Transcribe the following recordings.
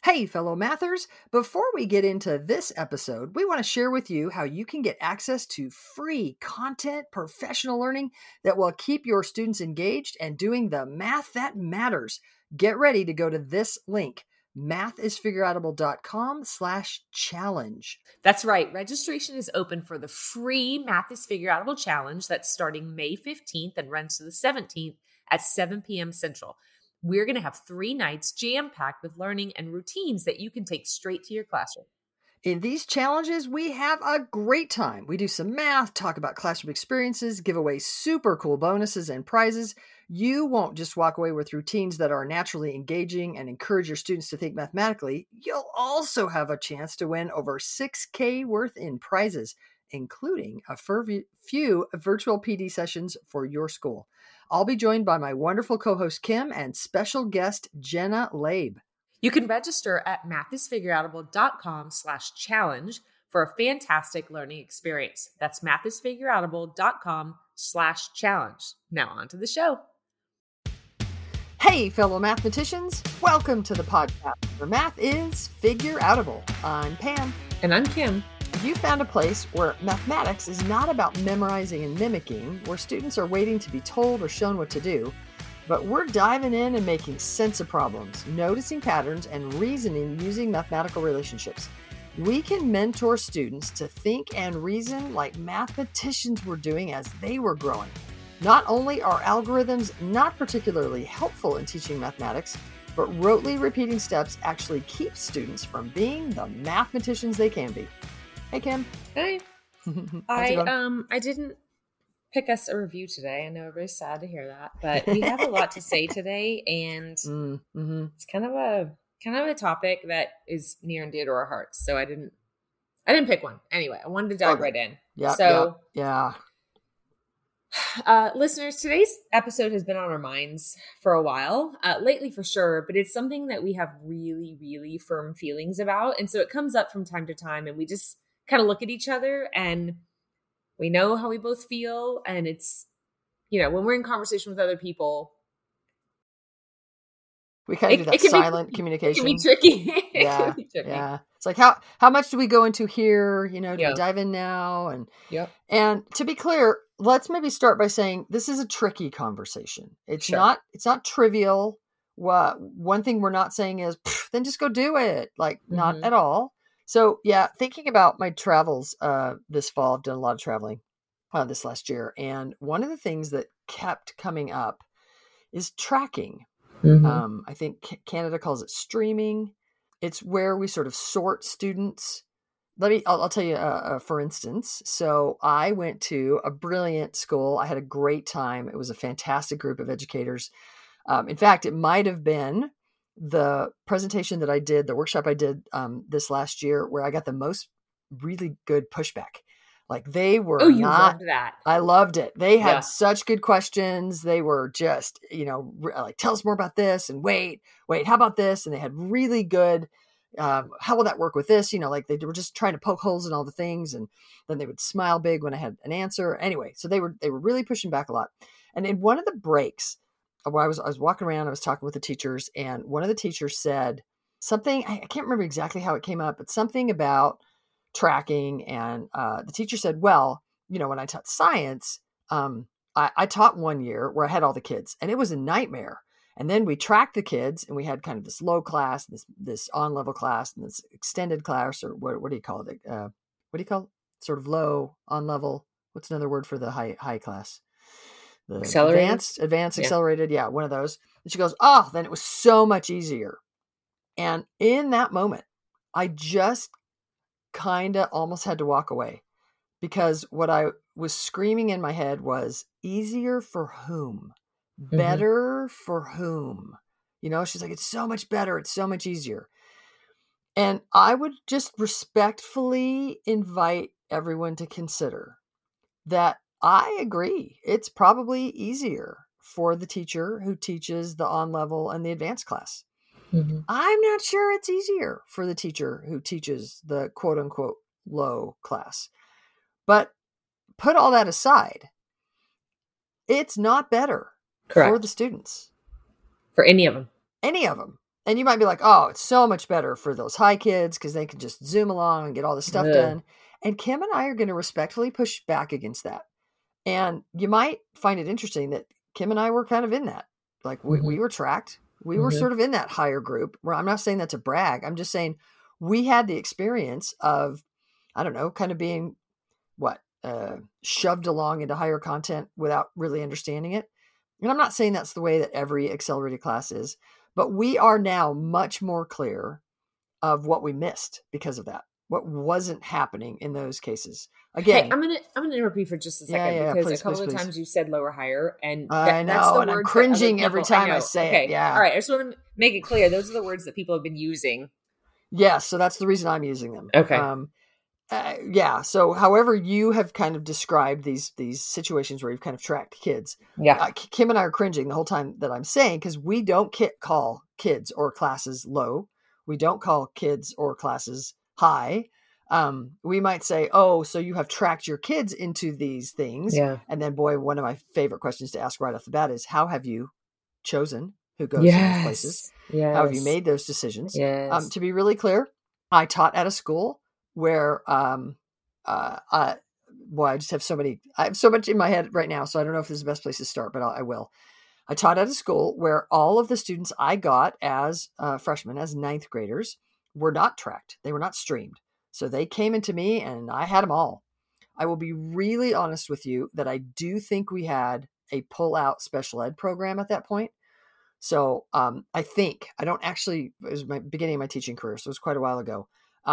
Hey, fellow mathers, before we get into this episode, we want to share with you how you can get access to free content, professional learning that will keep your students engaged and doing the math that matters. Get ready to go to this link, mathisfigureoutable.com/challenge. That's right. Registration is open for the free Math is Figureoutable Challenge that's starting May 15th and runs to the 17th at 7 p.m. Central. We're going to have 3 nights jam-packed with learning and routines that you can take straight to your classroom. In these challenges, we have a great time. We do some math, talk about classroom experiences, give away super cool bonuses and prizes. You won't just walk away with routines that are naturally engaging and encourage your students to think mathematically. You'll also have a chance to win over $6,000 worth in prizes, including a few virtual PD sessions for your school. I'll be joined by my wonderful co-host Kim and special guest Jenna Labe. You can register at mathisfigureoutable.com/challenge for a fantastic learning experience. That's mathisfigureoutable.com/challenge. Now on to the show. Hey, fellow mathematicians. Welcome to the podcast where math is figure-outable. I'm Pam. And I'm Kim. You found a place where mathematics is not about memorizing and mimicking, where students are waiting to be told or shown what to do, but we're diving in and making sense of problems, noticing patterns, and reasoning using mathematical relationships. We can mentor students to think and reason like mathematicians were doing as they were growing. Not only are algorithms not particularly helpful in teaching mathematics, but rotely repeating steps actually keep students from being the mathematicians they can be. Hey, Kim. Hey. I didn't pick us a review today. I know everybody's sad to hear that, but we have a lot to say today, and it's kind of a topic that is near and dear to our hearts. So I didn't pick one. Anyway, I wanted to dive right in. Listeners, today's episode has been on our minds for a while, lately for sure, but it's something that we have really, really firm feelings about. And so it comes up from time to time, and we just kind of look at each other and we know how we both feel. And it's, when we're in conversation with other people, we kind of do that silent communication. It can be tricky. Yeah. Yeah. It's like, how much do we go into here? Do we dive in now? And to be clear, let's maybe start by saying this is a tricky conversation. It's not trivial. One thing we're not saying is, then just go do it. Not at all. So thinking about my travels this fall, I've done a lot of traveling this last year. And one of the things that kept coming up is tracking. I think Canada calls it streaming. It's where we sort of sort students. I'll tell you, for instance. So I went to a brilliant school. I had a great time. It was a fantastic group of educators. In fact, it might have been the presentation that I did, the workshop I did this last year, where I got the most really good pushback. They were loved that. I loved it. They had such good questions. They were just, tell us more about this, and wait, how about this? And they had really good, how will that work with this? They were just trying to poke holes in all the things. And then they would smile big when I had an answer. Anyway, so they were really pushing back a lot. And in one of the breaks, where I was walking around, I was talking with the teachers, and one of the teachers said something, I can't remember exactly how it came up, but something about tracking. And the teacher said, well, when I taught science, I taught one year where I had all the kids, and it was a nightmare. And then we tracked the kids, and we had kind of this low class, this on-level class, and this extended class, or what do you call it? What do you call it? Sort of low, on-level. What's another word for the high class? The advanced, accelerated. Yeah, one of those. And she goes, then it was so much easier. And in that moment, I just kind of almost had to walk away, because what I was screaming in my head was, easier for whom? Better for whom? She's like, it's so much better. It's so much easier. And I would just respectfully invite everyone to consider that I agree. It's probably easier for the teacher who teaches the on-level and the advanced class. I'm not sure it's easier for the teacher who teaches the quote unquote low class. But put all that aside, it's not better for the students. For any of them. And you might be like, oh, it's so much better for those high kids because they can just zoom along and get all the stuff done. And Kim and I are going to respectfully push back against that. And you might find it interesting that Kim and I were kind of in that. Like we were tracked. We were sort of in that higher group where I'm not saying that to brag. I'm just saying we had the experience of, I don't know, kind of being shoved along into higher content without really understanding it. And I'm not saying that's the way that every accelerated class is, but we are now much more clear of what we missed because of that. What wasn't happening in those cases. Again, hey, I'm gonna interrupt you for just a second because please, a couple of times you said lower higher, and I know, that's the and words I'm cringing every time I say it. Yeah. All right. I just want to make it clear. Those are the words that people have been using. Yes. So that's the reason I'm using them. Okay. Yeah. So however you have kind of described these situations where you've kind of tracked kids. Yeah. Kim and I are cringing the whole time that I'm saying, because we don't call kids or classes low. We don't call kids or classes high. We might say, oh, so you have tracked your kids into these things. Yeah. And then, boy, one of my favorite questions to ask right off the bat is, how have you chosen who goes to these places? Yes. How have you made those decisions? Yes. To be really clear, I taught at a school where, I just have I have so much in my head right now, so I don't know if this is the best place to start, but I will. I taught at a school where all of the students I got as freshmen, as ninth graders, were not tracked. They were not streamed. So they came into me and I had them all. I will be really honest with you that I do think we had a pull-out special ed program at that point. So I don't actually, it was my beginning of my teaching career, so it was quite a while ago.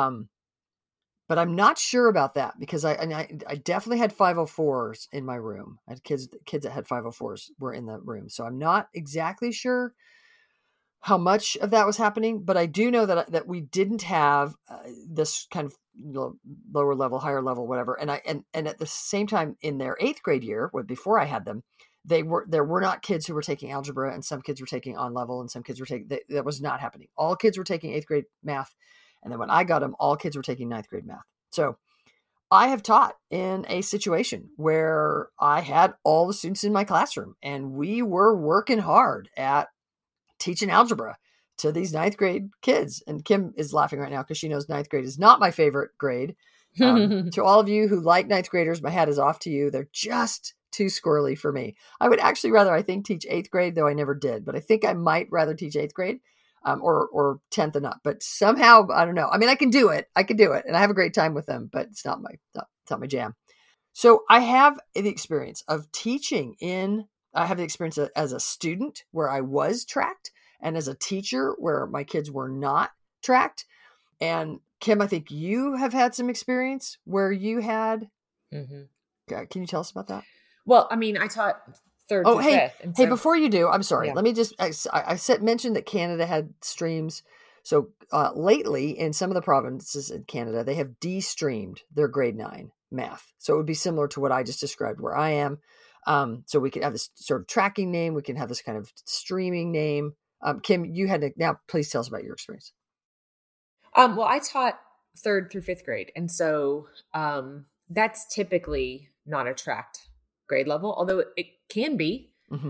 But I'm not sure about that because I definitely had 504s in my room. I had kids that had 504s were in the room. So I'm not exactly sure how much of that was happening, but I do know that we didn't have this kind of lower level, higher level, whatever. And at the same time in their 8th grade year, before I had them, there were not kids who were taking algebra, and some kids were taking on level, and some kids were taking, that was not happening. All kids were taking 8th grade math. And then when I got them, all kids were taking 9th grade math. So I have taught in a situation where I had all the students in my classroom and we were working hard at teaching algebra to these 9th grade kids. And Kim is laughing right now because she knows 9th grade is not my favorite grade. To all of you who like 9th graders, my hat is off to you. They're just too squirrely for me. I would actually rather, I think, teach 8th grade, though I never did. But I think I might rather teach 8th grade. Or 10th and up, but somehow, I don't know. I mean, I can do it and I have a great time with them, but it's not my jam. So I have the experience of teaching I have the experience as a student where I was tracked, and as a teacher where my kids were not tracked. And Kim, I think you have had some experience where you had, can you tell us about that? Well, I mean, I taught 3rd through 5th. Hey, before you do, I'm sorry. Yeah. Let me just, I mentioned that Canada had streams. So lately in some of the provinces in Canada, they have de-streamed their grade 9 math. So it would be similar to what I just described where I am. So we could have this sort of tracking name. We can have this kind of streaming name. Kim, you had to, now please tell us about your experience. Well, I taught 3rd through 5th grade. And so that's typically not a tracked grade level, although it can be.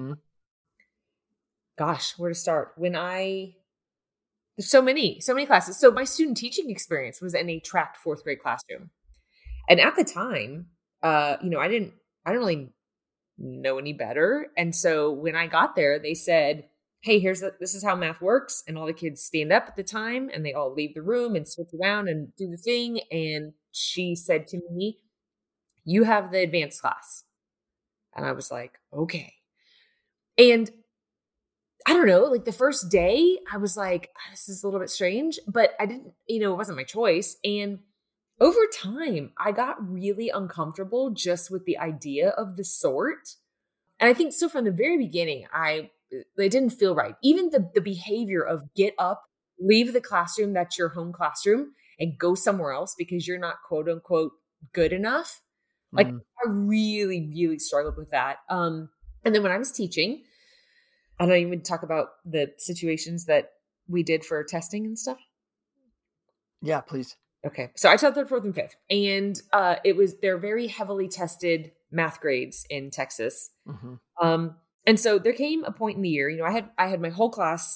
Gosh, where to start? There's so many classes. So my student teaching experience was in a tracked 4th grade classroom. And at the time, I didn't really know any better. And so when I got there, they said, hey, this is how math works. And all the kids stand up at the time and they all leave the room and switch around and do the thing. And she said to me, you have the advanced class. And I was like, okay. And I don't know, like the first day I was like, this is a little bit strange, but I didn't, it wasn't my choice. And over time, I got really uncomfortable just with the idea of the sort. And I think so from the very beginning, it didn't feel right. Even the behavior of get up, leave the classroom, that's your home classroom, and go somewhere else because you're not quote unquote good enough. Like I really, really struggled with that. And then when I was teaching, I don't even talk about the situations that we did for testing and stuff. Yeah, please. Okay. So I taught 3rd, 4th, and 5th. And they're very heavily tested math grades in Texas. And so there came a point in the year, I had my whole class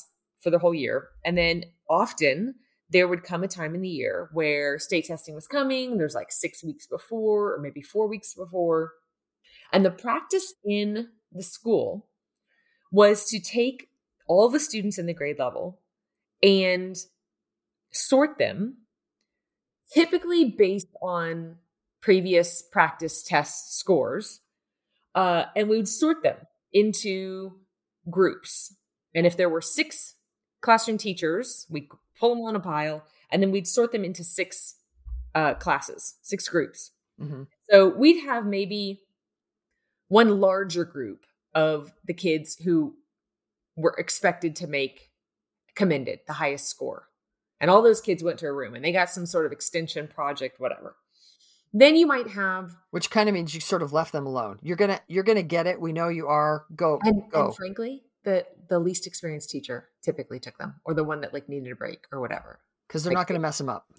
for the whole year. And then often there would come a time in the year where state testing was coming. There's like 6 weeks before, or maybe 4 weeks before. And the practice in the school was to take all the students in the grade level and sort them, typically based on previous practice test scores. And we would sort them into groups. And if there were 6 classroom teachers, we'd pull them on a pile, and then we'd sort them into 6 classes, 6 groups. Mm-hmm. So we'd have maybe one larger group of the kids who were expected to make commended, the highest score. And all those kids went to a room and they got some sort of extension project, whatever. Then you might have, which kind of means you sort of left them alone. You're gonna get it. We know you are. Go. And frankly, the least experienced teacher typically took them, or the one that like needed a break or whatever, because they're not going to mess them up.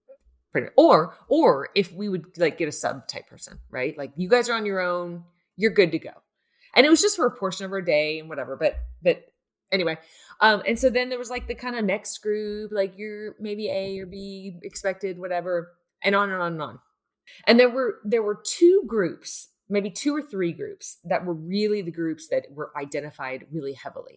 Or if we would like get a sub type person, right? Like you guys are on your own, you're good to go. And it was just for a portion of our day and whatever. But anyway, and so then there was like the kind of next group, like you're maybe A or B expected, whatever, and on and on and on. And there were 2 groups, maybe 2 or 3 groups that were really the groups that were identified really heavily.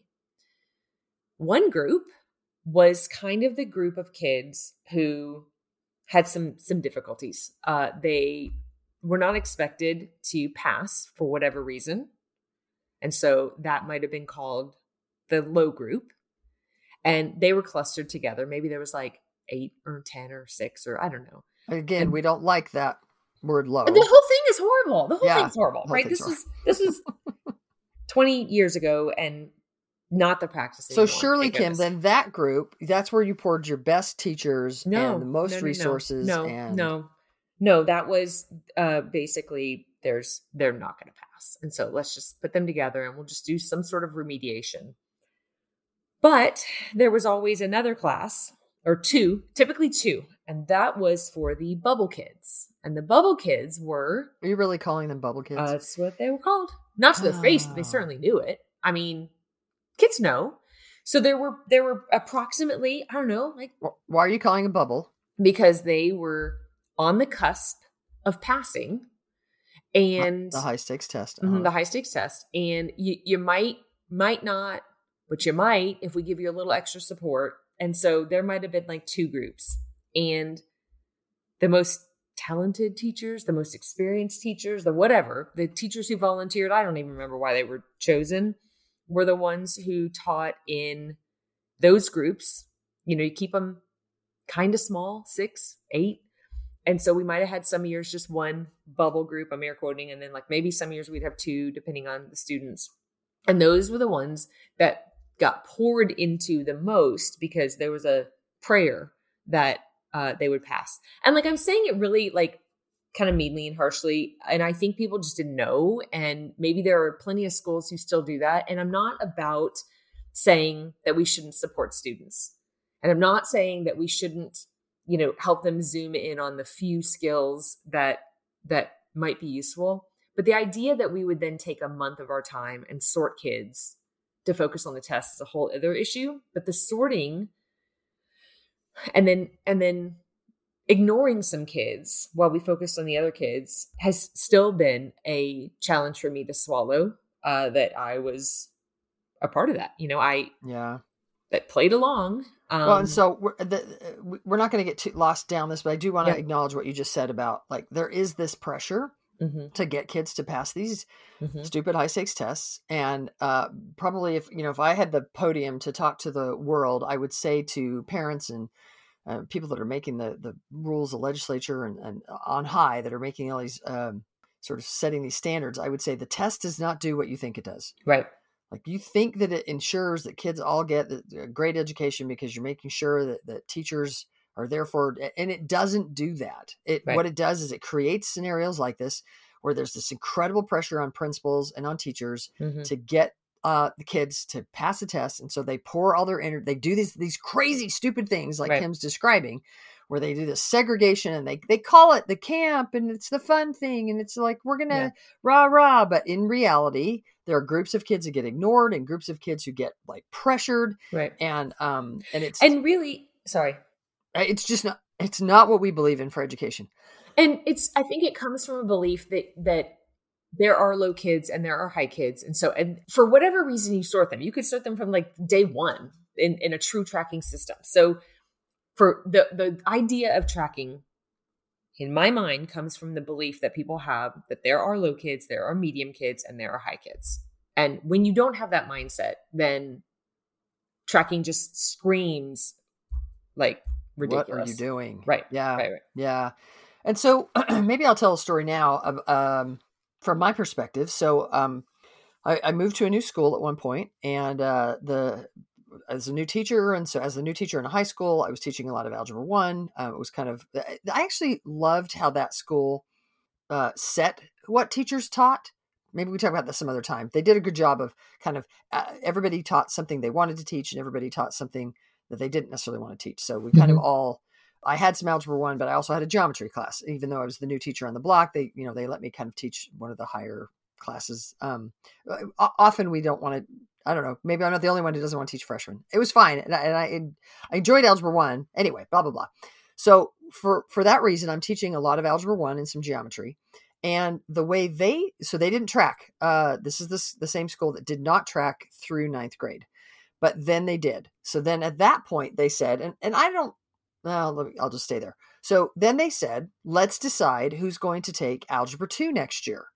One group was kind of the group of kids who had some difficulties. They were not expected to pass for whatever reason. And so that might have been called the low group. And they were clustered together. Maybe there was like 8 or 10 or 6 or I don't know. Again, we don't like that word low. The whole thing is horrible. The whole thing's horrible, right? This was 20 years ago and not the practice anymore. So surely, Kim, then that group, that's where you poured your best teachers and the most resources. No, that was basically they're not going to pass. And so let's just put them together and we'll just do some sort of remediation. But there was always another class, or 2, typically 2. And that was for the bubble kids. And the bubble kids were... Are you really calling them bubble kids? That's what they were called. Not to their face, but they certainly knew it. I mean, kids know. So there were approximately, I don't know, like... Why are you calling a bubble? Because they were on the cusp of passing. And... The high stakes test. The high stakes test. And you might not, but you might if we give you a little extra support. And so there might have been like 2 groups. And the most talented teachers, the most experienced teachers, the teachers who volunteered, I don't even remember why they were chosen, were the ones who taught in those groups. You know, you keep them kind of small, 6, 8. And so we might have had some years just one bubble group, I'm air quoting, and then like maybe some years we'd have 2 depending on the students. And those were the ones that got poured into the most because there was a prayer that they would pass. And like, I'm saying it really like kind of meanly and harshly. And I think people just didn't know. And maybe there are plenty of schools who still do that. And I'm not about saying that we shouldn't support students. And I'm not saying that we shouldn't, help them zoom in on the few skills that might be useful. But the idea that we would then take a month of our time and sort kids to focus on the test is a whole other issue. But the sorting and then ignoring some kids while we focused on the other kids has still been a challenge for me to swallow, that I was a part of that. That played along. Well, and so we're not going to get too lost down this, but I do want to acknowledge what you just said about like, there is this pressure to get kids to pass these stupid high stakes tests. And probably if I had the podium to talk to the world, I would say to parents and people that are making the rules, the legislature and on high that are making all these sort of setting these standards, I would say the test does not do what you think it does. Right. Like you think that it ensures that kids all get a great education because you're making sure that teachers are there for, and it doesn't do that. What it does is it creates scenarios like this where there's this incredible pressure on principals and on teachers to get the kids to pass the test. And so they pour all their energy, they do these crazy, stupid things like Kim's describing, where they do this segregation and they call it the camp and it's the fun thing. And it's like, we're going to rah, rah. But in reality, there are groups of kids that get ignored and groups of kids who get like pressured. Right. And it's not what we believe in for education. And I think it comes from a belief that there are low kids and there are high kids. And for whatever reason you sort them, you could sort them from like day one in a true tracking system. So for the idea of tracking, in my mind, comes from the belief that people have that there are low kids, there are medium kids, and there are high kids. And when you don't have that mindset, then tracking just screams like ridiculous. What are you doing? Right. Yeah. Right. Yeah. And so maybe I'll tell a story now from my perspective. So I moved to a new school at one point, and as a new teacher, and so as a new teacher in a high school, I was teaching a lot of Algebra 1. It was kind of, I actually loved how that school set what teachers taught. Maybe we talk about this some other time. They did a good job of kind of everybody taught something they wanted to teach, and everybody taught something that they didn't necessarily want to teach. So we kind of all, I had some Algebra 1, but I also had a geometry class. Even though I was the new teacher on the block, they let me kind of teach one of the higher classes. Often we don't want to, I don't know, maybe I'm not the only one who doesn't want to teach freshmen. It was fine. And I enjoyed Algebra 1 anyway, blah, blah, blah. So for that reason, I'm teaching a lot of Algebra 1 and some geometry. And the way they didn't track, this is the same school that did not track through ninth grade, but then they did. So then at that point they said, and I don't, well, I'll just stay there. So then they said, let's decide who's going to take Algebra 2 next year.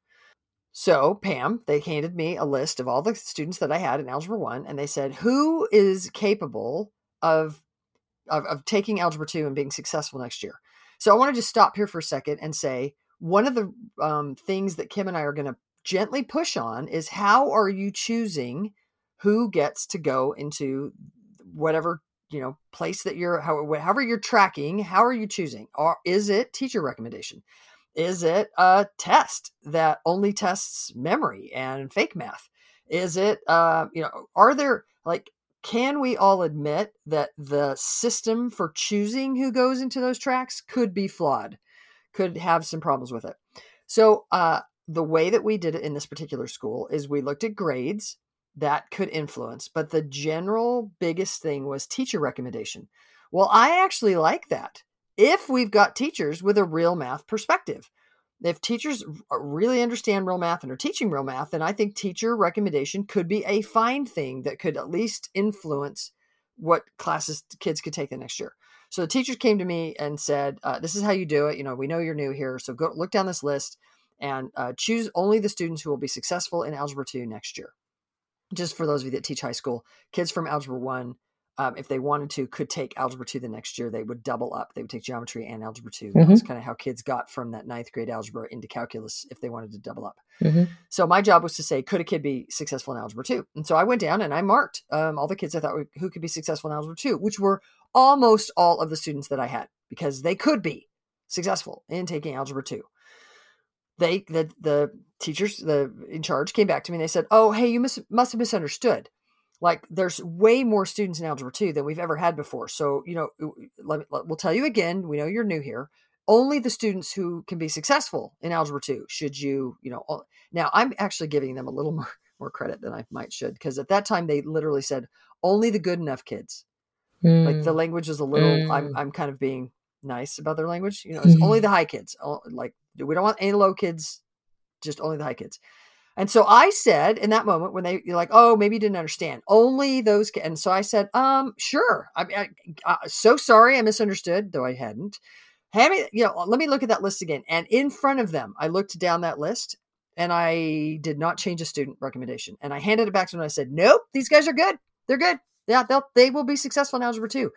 So Pam, they handed me a list of all the students that I had in Algebra 1, and they said, who is capable of taking Algebra 2 and being successful next year? So I want to just stop here for a second and say, one of the things that Kim and I are going to gently push on is, how are you choosing who gets to go into whatever, place that however you're tracking, how are you choosing? Or is it teacher recommendation? Is it a test that only tests memory and fake math? Is it, are there, can we all admit that the system for choosing who goes into those tracks could be flawed, could have some problems with it? So the way that we did it in this particular school is we looked at grades that could influence, but the general biggest thing was teacher recommendation. Well, I actually like that. If we've got teachers with a real math perspective, if teachers really understand real math and are teaching real math, then I think teacher recommendation could be a fine thing that could at least influence what classes kids could take the next year. So the teachers came to me and said, this is how you do it. We know you're new here. So go look down this list and choose only the students who will be successful in Algebra 2 next year. Just for those of you that teach high school, kids from Algebra 1, if they wanted to, could take Algebra 2 the next year. They would double up. They would take geometry and Algebra 2. That's kind of how kids got from that ninth grade algebra into calculus if they wanted to double up. So my job was to say, could a kid be successful in Algebra 2? And so I went down and I marked all the kids I thought who could be successful in Algebra 2, which were almost all of the students that I had, because they could be successful in taking Algebra 2. The teachers in charge came back to me and they said, oh, hey, you must have misunderstood. There's way more students in Algebra 2 than we've ever had before. So, we'll tell you again, we know you're new here. Only the students who can be successful in Algebra 2 should now I'm actually giving them a little more credit than I might should, because at that time they literally said only the good enough kids. The language was a little, I'm kind of being nice about their language. It's only the high kids. We don't want any low kids, just only the high kids. And so I said in that moment when you're like, oh, maybe you didn't understand, only those. And so I said, sure. I'm so sorry. I misunderstood, though I hadn't. Let me look at that list again. And in front of them, I looked down that list and I did not change a student recommendation. And I handed it back to them and I said, nope, these guys are good. They're good. Yeah, they will be successful in Algebra 2.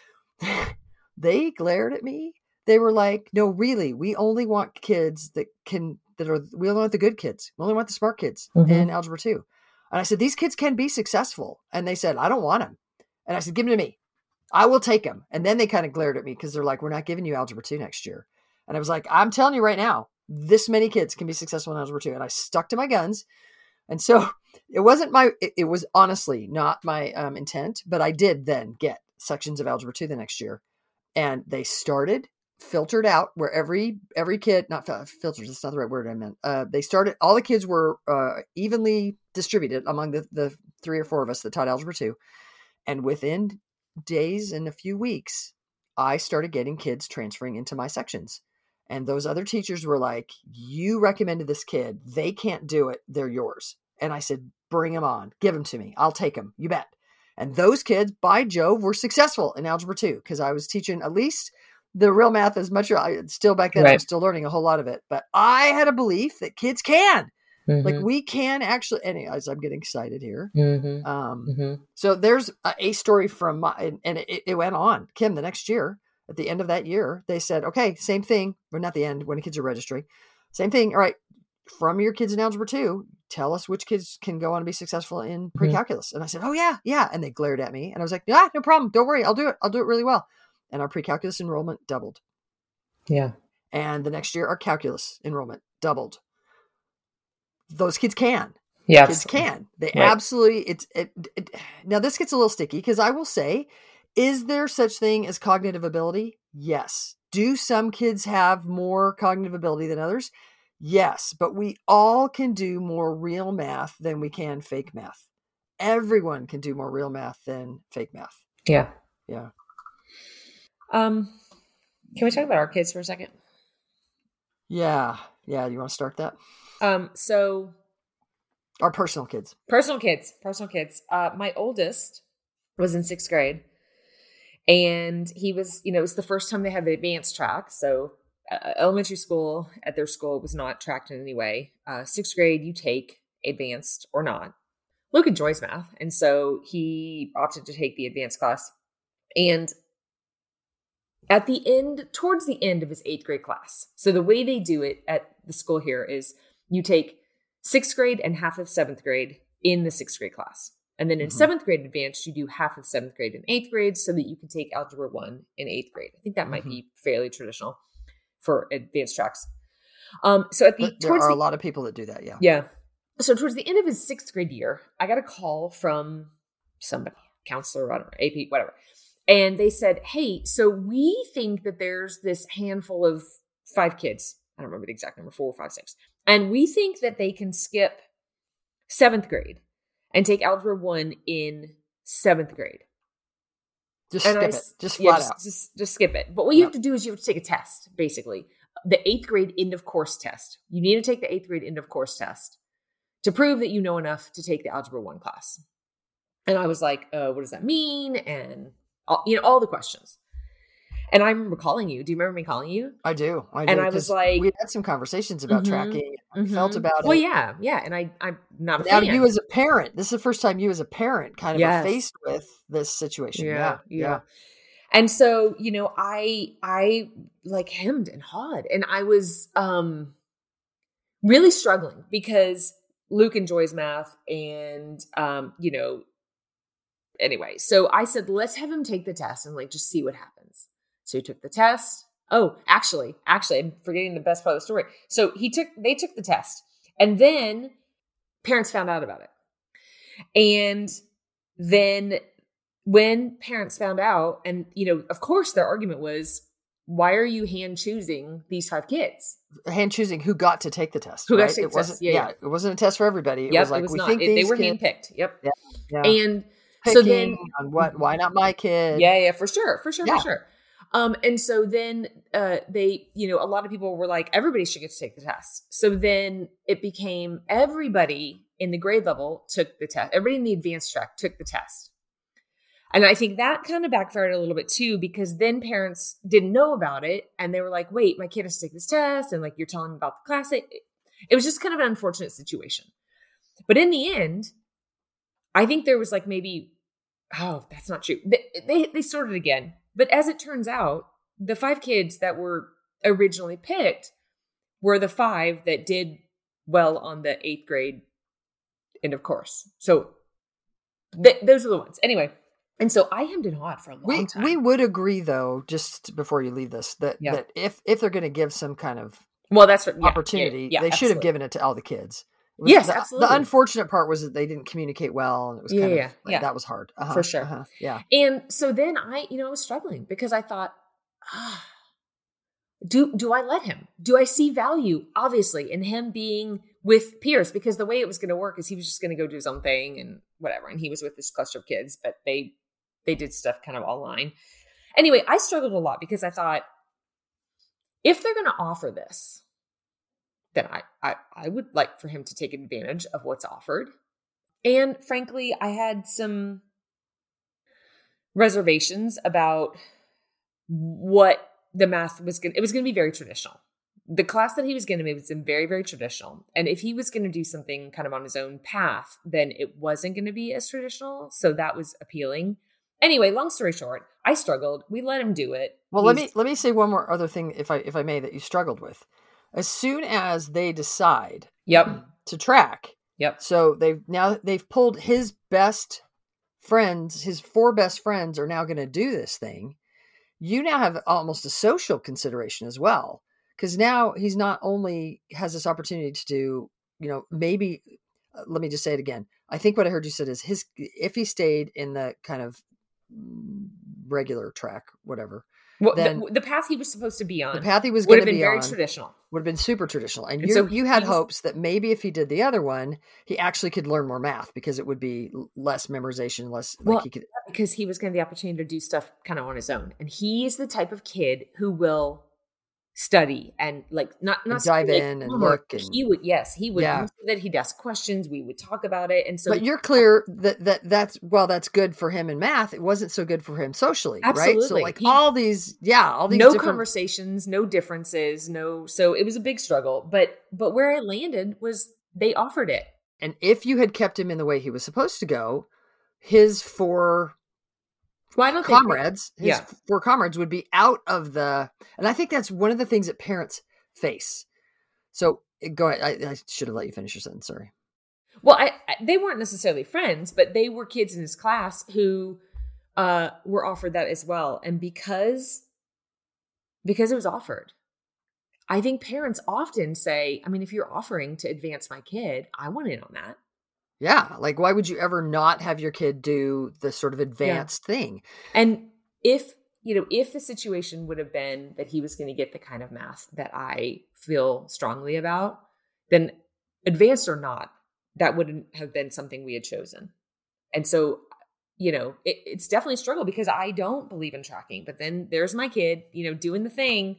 They glared at me. They were like, no, really, we only want kids we only want the good kids. We only want the smart kids in Algebra 2. And I said, these kids can be successful. And they said, I don't want them. And I said, give them to me. I will take them. And then they kind of glared at me because they're like, we're not giving you Algebra 2 next year. And I was like, I'm telling you right now, this many kids can be successful in Algebra 2. And I stuck to my guns. And so it was honestly not my intent, but I did then get sections of Algebra 2 the next year. And they started filtered out where every kid, not filtered, that's not the right word I meant. They started, all the kids were evenly distributed among the 3 or 4 of us that taught Algebra 2. And within days and a few weeks, I started getting kids transferring into my sections. And those other teachers were like, you recommended this kid. They can't do it. They're yours. And I said, bring them on. Give them to me. I'll take them. You bet. And those kids, by Jove, were successful in Algebra 2 because I was teaching at least the real math as much. Still back then, right. I was still learning a whole lot of it. But I had a belief that kids can. Mm-hmm. Like we can actually, anyways, I'm getting excited here. Mm-hmm. So there's a story from and it went on. Kim, the next year, at the end of that year, they said, okay, same thing. But not the end, when the kids are registering. Same thing. All right. From your kids in Algebra 2, tell us which kids can go on to be successful in pre-calculus. And I said, oh yeah. And they glared at me. And I was like, yeah, no problem. Don't worry. I'll do it. I'll do it really well. And our pre-calculus enrollment doubled. Yeah. And the next year, our calculus enrollment doubled. Those kids can. Yeah. Kids can. They absolutely, now this gets a little sticky because I will say, is there such thing as cognitive ability? Yes. Do some kids have more cognitive ability than others? Yes. But we all can do more real math than we can fake math. Everyone can do more real math than fake math. Yeah. Yeah. Can we talk about our kids for a second? Yeah. Yeah. You want to start that? So our personal kids. My oldest was in 6th grade and he was, it was the first time they had the advanced track. So elementary school at their school was not tracked in any way. 6th grade, you take advanced or not. Luke enjoys math. And so he opted to take the advanced class. And at the end, towards the end of his 8th grade class. So the way they do it at the school here is you take 6th grade and half of 7th grade in the 6th grade class. And then in 7th grade advanced, you do half of 7th grade and 8th grade so that you can take Algebra 1 in 8th grade. I think that might be fairly traditional for advanced tracks. So at there are a lot of people that do that. Yeah. Yeah. So towards the end of his 6th grade year, I got a call from somebody, counselor, I don't know, AP, whatever. And they said, hey, so we think that there's this handful of 5 kids. I don't remember the exact number, 4, 5, 6. And we think that they can skip 7th grade and take Algebra 1 in 7th grade. Just skip it. Just flat out. Just skip it. But what you have to do is you have to take a test, basically. The 8th grade end of course test. You need to take the 8th grade end of course test to prove that you know enough to take the Algebra 1 class. And I was like, what does that mean? And all the questions. And I remember calling you. Do you remember me calling you? I do. And I was like, we had some conversations about tracking. We felt about it. Well, yeah. And I'm not a now fan. You as a parent, this is the first time you as a parent kind of are faced with this situation. Yeah. And so, I like hemmed and hawed, and I was really struggling because Luke enjoys math, and anyway, so I said, let's have him take the test and just see what happens. So he took the test. Oh, actually, I'm forgetting the best part of the story. So they took the test, and then parents found out about it. And then when parents found out, and, of course their argument was, why are you hand choosing these 5 kids? Hand choosing who got to take the test. Who got to take the test. Yeah. It wasn't a test for everybody. It was not. They were handpicked. Yep. Yeah. And so then on why not my kid? Yeah, for sure. And so then they, a lot of people were like, everybody should get to take the test. So then it became everybody in the grade level took the test. Everybody in the advanced track took the test. And I think that kind of backfired a little bit too, because then parents didn't know about it. And they were like, wait, my kid has to take this test. And you're telling them about the class. It was just kind of an unfortunate situation. But in the end, I think there was that's not true. They sorted again. But as it turns out, the 5 kids that were originally picked were the 5 that did well on the 8th grade end of course. So those are the ones. Anyway, and so I hemmed and hawed for a long time. We would agree, though, just before you leave this, that if they're going to give some kind of opportunity, they should have given it to all the kids. Yes, absolutely. The unfortunate part was that they didn't communicate well, and it was kind of that was hard for sure. Yeah. And so then I was struggling because I thought, do I let him? Do I see value, obviously, in him being with peers? Because the way it was going to work is he was just going to go do his own thing and whatever. And he was with this cluster of kids, but they did stuff kind of online. Anyway, I struggled a lot because I thought, if they're going to offer this, then I would like for him to take advantage of what's offered. And frankly, I had some reservations about what the math was it was going to be very traditional. The class that he was going to make was very, very traditional. And if he was going to do something kind of on his own path, then it wasn't going to be as traditional. So that was appealing. Anyway, long story short, I struggled. We let him do it. Well, let me say one more other thing, if I may, that you struggled with. As soon as they decide to track, so they've pulled his best friends, his 4 best friends are now going to do this thing. You now have almost a social consideration as well, because now he's not only has this opportunity to do, maybe, let me just say it again. I think what I heard you said is if he stayed in the kind of regular track, whatever. Well, then the path he was supposed to be on, the path he was going to be very on, traditional. Would have been super traditional. And you had hopes that maybe if he did the other one, he actually could learn more math because it would be less memorization, because he was going to have the opportunity to do stuff kind of on his own. And he's the type of kid who will study and not dive in and look. And he would that he'd ask questions. We would talk about it. And so, but you're clear that's good for him in math. It wasn't so good for him socially, absolutely. Right? So all these no different conversations, no differences, so it was a big struggle. But where I landed was they offered it. And if you had kept him in the way he was supposed to go, his 4 comrades would be out of the, and I think that's one of the things that parents face. So go ahead. I should have let you finish your sentence. Sorry. Well, they weren't necessarily friends, but they were kids in his class who were offered that as well. And because it was offered, I think parents often say, I mean, if you're offering to advance my kid, I want in on that. Yeah. Like, why would you ever not have your kid do the sort of advanced thing? And if the situation would have been that he was going to get the kind of math that I feel strongly about, then advanced or not, that wouldn't have been something we had chosen. And so, it's definitely a struggle because I don't believe in tracking, but then there's my kid, doing the thing.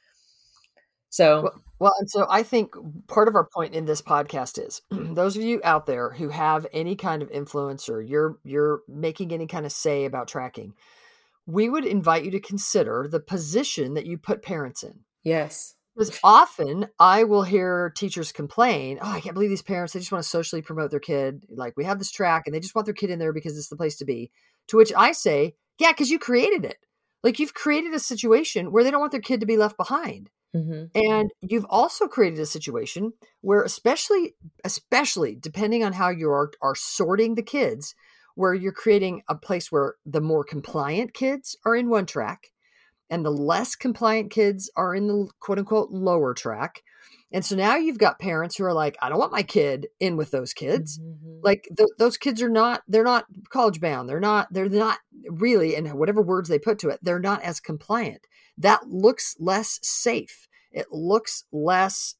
So, and so I think part of our point in this podcast is those of you out there who have any kind of influence or you're making any kind of say about tracking, we would invite you to consider the position that you put parents in. Yes. Because often I will hear teachers complain, I can't believe these parents, they just want to socially promote their kid. Like, we have this track and they just want their kid in there because it's the place to be. To which I say, yeah, because you created it. Like, you've created a situation where they don't want their kid to be left behind. Mm-hmm. And you've also created a situation where, especially depending on how you are sorting the kids, where you're creating a place where the more compliant kids are in one track and the less compliant kids are in the quote unquote lower track. And so now you've got parents who are like, I don't want my kid in with those kids. Mm-hmm. Like those kids they're not college bound. They're not really, and whatever words they put to it, they're not as compliant. That looks less safe. It looks less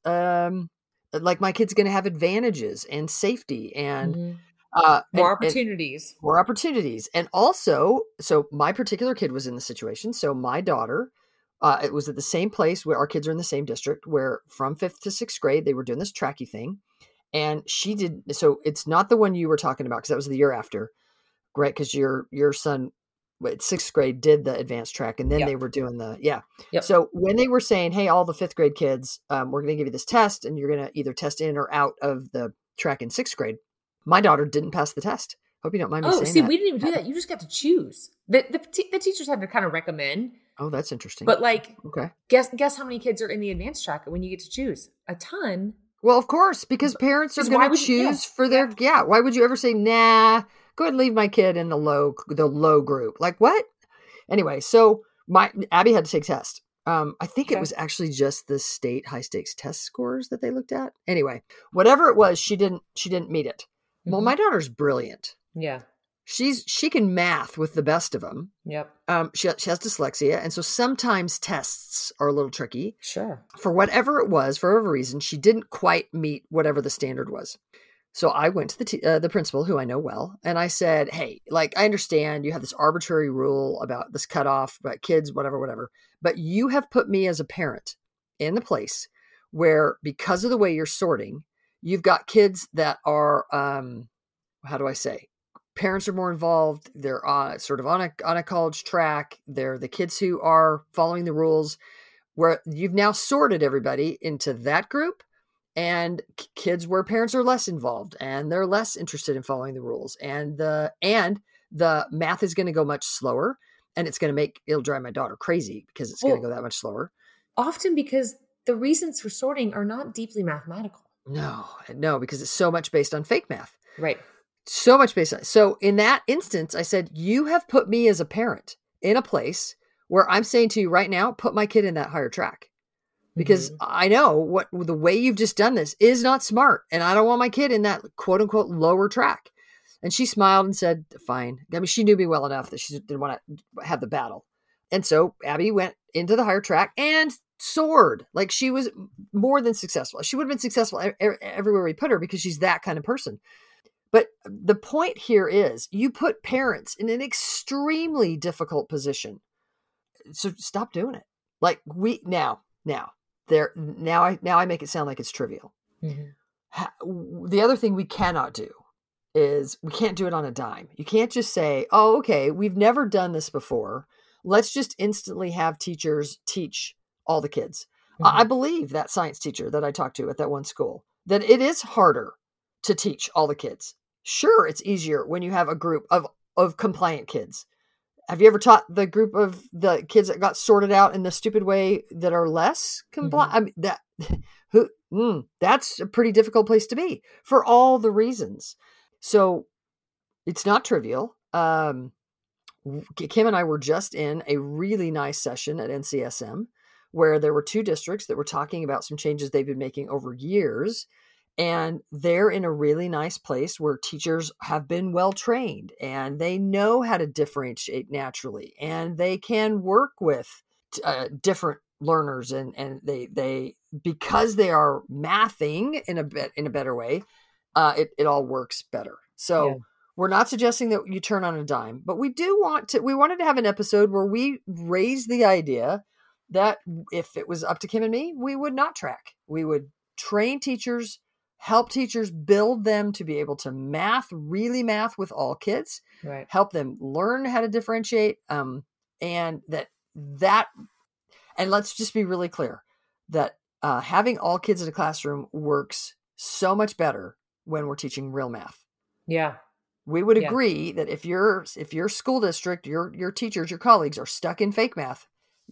like my kid's going to have advantages and safety and more opportunities. More opportunities. And also, so my particular kid was in the situation. So my daughter, it was at the same place where our kids are in the same district, where from 5th to 6th grade, they were doing this tracky thing. And she did. So it's not the one you were talking about, because that was the year after, right? Because your son, at 6th grade, did the advanced track, and then they were doing So when they were saying, hey, all the 5th grade kids, we're going to give you this test and you're going to either test in or out of the track in 6th grade, my daughter didn't pass the test. Hope you don't mind me saying that. We didn't even do that. You just got to choose. The teachers had to kind of recommend. Oh, that's interesting. But okay, guess how many kids are in the advanced track when you get to choose? A ton. Well, of course, because parents are going to choose for their, why would you ever say, nah, go ahead and leave my kid in the low group? Like, what? Anyway, so Abby had to take a test. I think it was actually just the state high stakes test scores that they looked at. Anyway, whatever it was, she didn't meet it. Mm-hmm. Well, my daughter's brilliant. Yeah. She can math with the best of them. Yep. She has dyslexia. And so sometimes tests are a little tricky. Sure. For whatever it was, for whatever reason, she didn't quite meet whatever the standard was. So I went to the principal, who I know well, and I said, hey, like, I understand you have this arbitrary rule about this cutoff, about kids, whatever, but you have put me as a parent in the place where, because of the way you're sorting, you've got kids that are, how do I say, parents are more involved. They're sort of on a college track. They're the kids who are following the rules, where you've now sorted everybody into that group, and kids where parents are less involved and they're less interested in following the rules. And the math is going to go much slower, and it'll drive my daughter crazy because it's going to go that much slower. Often because the reasons for sorting are not deeply mathematical. No, because it's so much based on fake math. Right. So much based on. So in that instance, I said, you have put me as a parent in a place where I'm saying to you right now, put my kid in that higher track. Because I know the way you've just done this is not smart. And I don't want my kid in that quote unquote lower track. And she smiled and said, fine. I mean, she knew me well enough that she didn't want to have the battle. And so Abby went into the higher track and soared. Like, she was more than successful. She would have been successful everywhere we put her, because she's that kind of person. But the point here is, you put parents in an extremely difficult position. So stop doing it. Like, now I make it sound like it's trivial. Mm-hmm. The other thing we cannot do is, we can't do it on a dime. You can't just say, oh, okay, we've never done this before. Let's just instantly have teachers teach all the kids. Mm-hmm. I believe that science teacher that I talked to at that one school, that it is harder to teach all the kids. Sure, it's easier when you have a group of compliant kids. Have you ever taught the group of the kids that got sorted out in the stupid way that are less compliant? Mm-hmm. I mean, that's a pretty difficult place to be for all the reasons. So it's not trivial. Kim and I were just in a really nice session at NCSM, where there were two districts that were talking about some changes they've been making over years. And they're in a really nice place where teachers have been well trained, and they know how to differentiate naturally, and they can work with different learners, and they because they are mathing in a better way, it all works better. So we're not suggesting that you turn on a dime, but we wanted to have an episode where we raise the idea that if it was up to Kim and me, we would not track. We would train teachers, help teachers, build them to be able to really math with all kids, right? Help them learn how to differentiate. And let's just be really clear that having all kids in a classroom works so much better when we're teaching real math. Yeah. We would agree that if your school district, your teachers, your colleagues are stuck in fake math,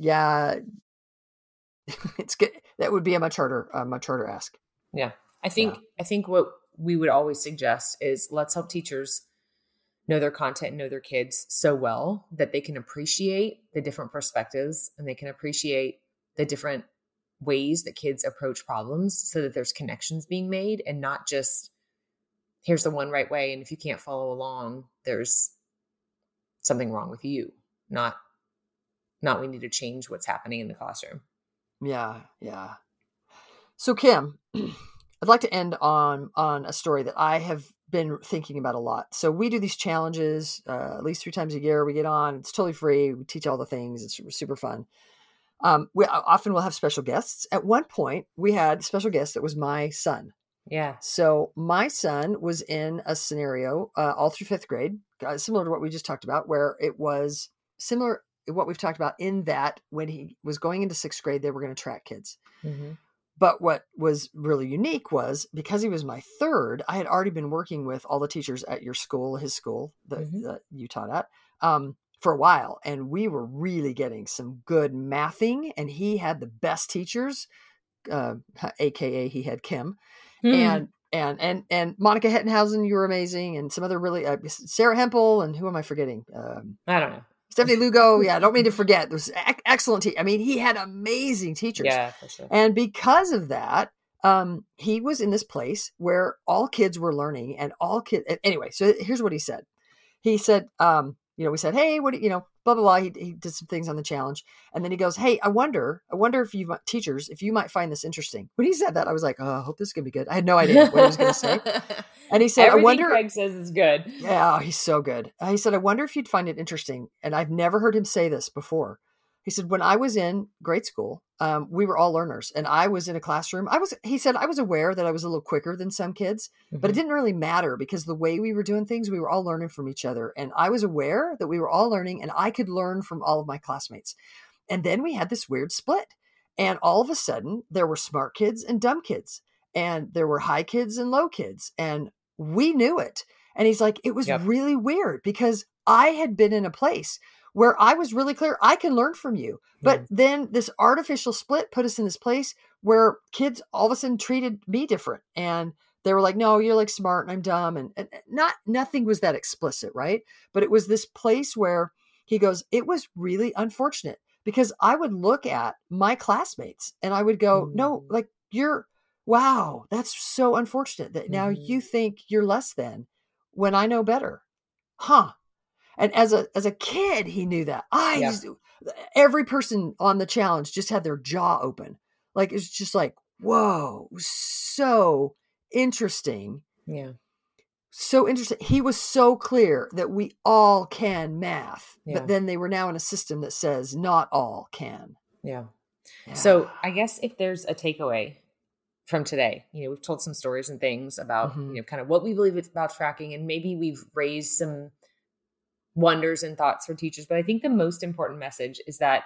it's good. That would be a much harder ask. Yeah. I think what we would always suggest is, let's help teachers know their content and know their kids so well that they can appreciate the different perspectives, and they can appreciate the different ways that kids approach problems, so that there's connections being made, and not just, here's the one right way, and if you can't follow along, there's something wrong with you. Not we need to change what's happening in the classroom. Yeah. So Kim, I'd like to end on a story that I have been thinking about a lot. So we do these challenges at least 3 times a year. We get on. It's totally free. We teach all the things. It's super fun. We often will have special guests. At one point, we had a special guest that was my son. Yeah. So my son was in a scenario all through 5th grade, similar to what we just talked about, where it was similar to what we've talked about, in that when he was going into 6th grade, they were going to track kids. Mm-hmm. But what was really unique was, because he was my third, I had already been working with all the teachers at his school, that you taught at, for a while. And we were really getting some good mathing, and he had the best teachers, AKA he had Kim. And Monica Hettenhausen, you were amazing. And some other really, Sarah Hempel, and who am I forgetting? I don't know. Stephanie Lugo. Yeah, I don't mean to forget. There's excellent. I mean, he had amazing teachers. Yeah, for sure. And because of that, he was in this place where all kids were learning, and all kids. Anyway, so here's what he said. he said, we said, hey, what, blah, blah, blah. He did some things on the challenge. And then he goes, hey, I wonder if you teachers, if you might find this interesting. When he said that, I was like, oh, I hope this is going to be good. I had no idea what he was going to say. And he said, everything I wonder. Craig says is good. Yeah, he's so good. He said, I wonder if you'd find it interesting. And I've never heard him say this before. He said, when I was in grade school, we were all learners and I was in a classroom. He said, I was aware that I was a little quicker than some kids, but it didn't really matter because the way we were doing things, we were all learning from each other. And I was aware that we were all learning and I could learn from all of my classmates. And then we had this weird split. And all of a sudden there were smart kids and dumb kids, and there were high kids and low kids. And we knew it. And he's like, it was really weird because I had been in a place where I was really clear, I can learn from you. But then this artificial split put us in this place where kids all of a sudden treated me different. And they were like, no, you're like smart and I'm dumb. And nothing was that explicit, right? But it was this place where he goes, it was really unfortunate because I would look at my classmates and I would go, no, like wow, that's so unfortunate that now you think you're less than when I know better. Huh. And as a kid, he knew that. Every person on the challenge just had their jaw open. Like, it's just like, whoa, so interesting. Yeah. So interesting. He was so clear that we all can math, but then they were now in a system that says not all can. Yeah. So I guess if there's a takeaway from today, we've told some stories and things about, kind of what we believe it's about tracking, and maybe we've raised some wonders and thoughts for teachers. But I think the most important message is that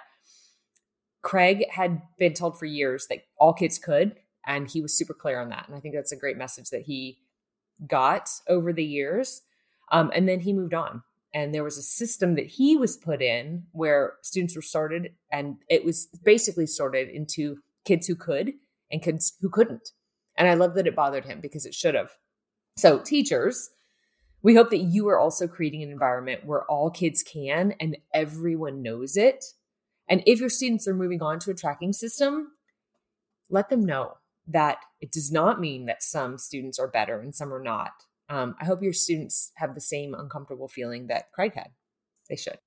Craig had been told for years that all kids could, and he was super clear on that. And I think that's a great message that he got over the years. And then he moved on, and there was a system that he was put in where students were sorted, and it was basically sorted into kids who could and kids who couldn't. And I love that it bothered him because it should have. So teachers, we hope that you are also creating an environment where all kids can and everyone knows it. And if your students are moving on to a tracking system, let them know that it does not mean that some students are better and some are not. I hope your students have the same uncomfortable feeling that Craig had. They should.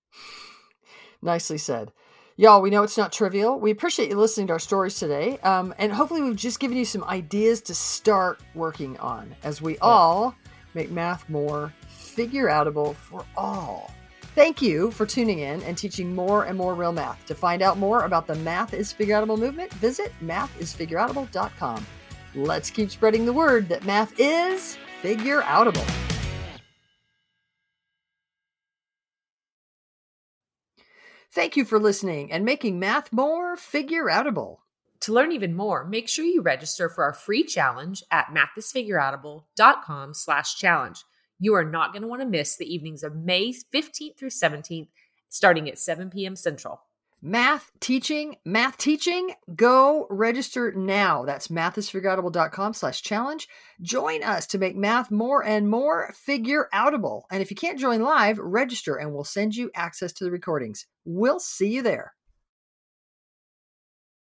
Nicely said. Y'all, we know it's not trivial. We appreciate you listening to our stories today. And hopefully we've just given you some ideas to start working on as we all make math more figure-outable for all. Thank you for tuning in and teaching more and more real math. To find out more about the Math is Figure-Outable movement, visit mathisfigureoutable.com. Let's keep spreading the word that math is figure-outable. Thank you for listening and making math more figure-outable. To learn even more, make sure you register for our free challenge at mathisfigureoutable.com/challenge. You are not going to want to miss the evenings of May 15th through 17th, starting at 7 p.m. Central. Math teaching, go register now. That's mathisfigureoutable.com/challenge. Join us to make math more and more figure-outable. And if you can't join live, register and we'll send you access to the recordings. We'll see you there.